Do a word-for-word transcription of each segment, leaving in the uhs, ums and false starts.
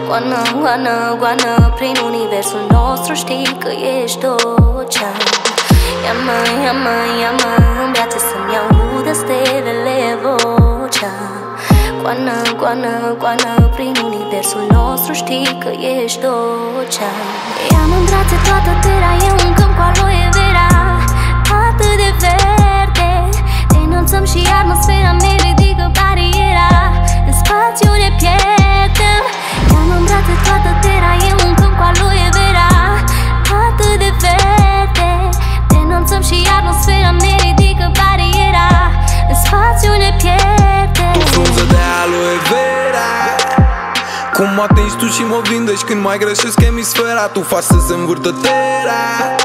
Goană, goană, goană, prin universul nostru știi că ești tot ce-am. Ia-mă, ia-mă, ia-mă în brațe să-mi audă stelele vocea. Goană, goană, goană, prin universul nostru știi că ești tot ce-am. Ia-mă în brațe toată tera, e un câmp cu aloe vera, atât de verde. Te înălțăm și atmosfera ne ridică bariera, în spațiu ne pierdem. Ia-mă în brațe toată tera, e un câmp cu aloe vera, atât de verde. Te înălțăm și atmosfera ne ridică bariera, în spațiu ne pierdem. O frunză de aloe vera, cum mă atingi tu și mă vindești când mai greșesc emisfera. Tu faci să se învârtă tera,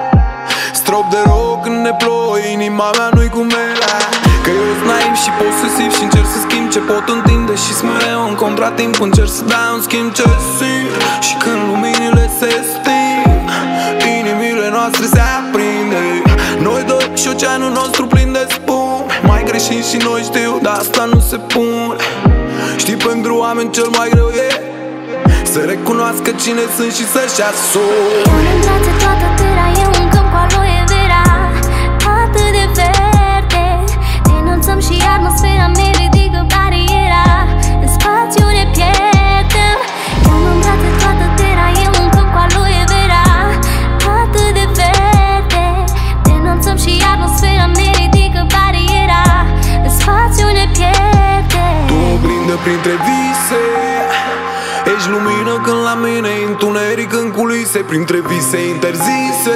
strop de rock când ne plouă, inima mea nu-i cum era. Că eu sunt naiv și posesiv și încerc să schimb ce pot întinde, și-s mereu în contratimp, încerc să dau un schimb ce simt. Și când luminile se sting, inimile noastre se aprinde. Noi doi și oceanul nostru plin de spum. Mai greșim și noi știu, dar asta nu se pune. Știi, pentru oameni cel mai greu e să recunoască cine sunt și să-și asume. Ia-mă în brațe toată tera, e un câmp cu aloe vera, atât de verde. Te înălțăm și atmosfera ne ridică bariera, în spațiu ne pierdem. Ia-mă în brațe toată tera, e un câmp cu aloe vera, atât de verde. Te înălțăm și atmosfera ne ridică bariera, în spațiu ne pierdem. Tu oglindă printre vise, ești lumină când la mine întuneric în culise. Printre vise interzise,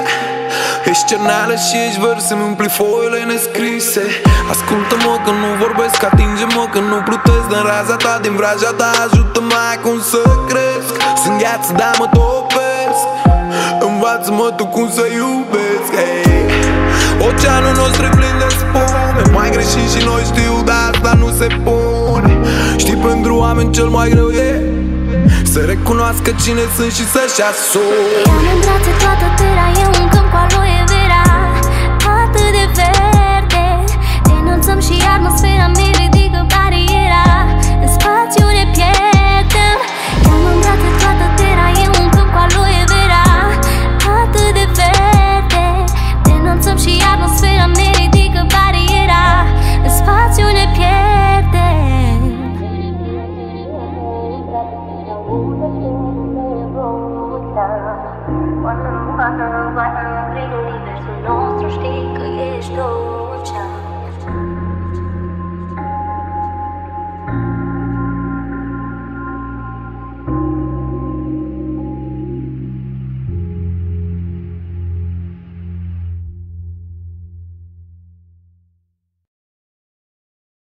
ești cerneală și ești vers, îmi umpli foile nescrise. Ascultă-mă că nu vorbesc, atinge-mă că nu plutesc din raza ta, din vraja ta, ajută-mă acum să cresc. Sunt gheață, dar mă topesc, învață-mă tu cum să iubesc, hey. Oceanul nostru e plin de spume, mai greșim și noi știu, dar asta nu se pune. Știi, pentru oameni cel mai greu e să recunoască cine sunt și să-și asume. Ia-mă în brațe toată tera, e un câmp cu aloe vera, atât de verde. Te înălțăm și atmosfera ne ridică bariera, în spațiu ne pierdem. Ia-mă în brațe toată tera, e un câmp cu aloe vera, atât de verde. Te înălțăm și atmosfera ne ridică bariera, în spațiu ne pierdem. Goană, goană, goană, prin universul nostru știi că ești tot